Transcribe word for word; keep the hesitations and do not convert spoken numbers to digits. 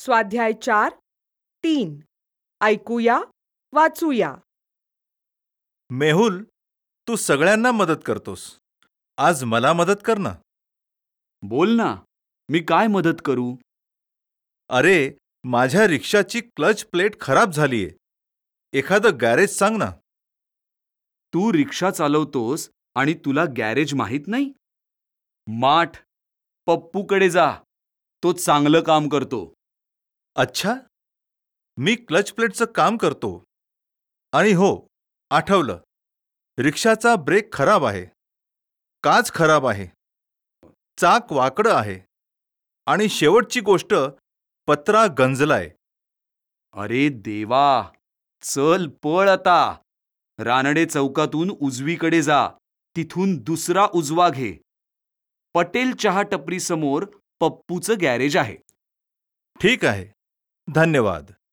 स्वाध्याय चार तीन ऐकूया वाचूया. मेहुल, तू सगळ्यांना मदत करतोस. आज मला मदत कर ना. बोल ना, मी काय मदत करू? अरे, माझ्या रिक्षाची क्लच प्लेट खराब झालीये. एखादं गॅरेज सांग ना. तू रिक्षा चालवतोस आणि तुला गॅरेज माहित नाही? माठ, पप्पूकडे जा. तो चांगलं काम करतो. अच्छा, मी क्लच प्लेटचं काम करतो. आणि हो, आठवलं, रिक्षाचा ब्रेक खराब आहे, काच खराब आहे, चाक वाकडं आहे आणि शेवटची गोष्ट, पत्रा गंजलाय. अरे देवा, चल पळ आता. रानडे चौकातून उजवीकडे जा. तिथून दुसरा उजवा घे. पटेल चहा टपरी समोर पप्पूचं गॅरेज आहे. ठीक आहे, धन्यवाद.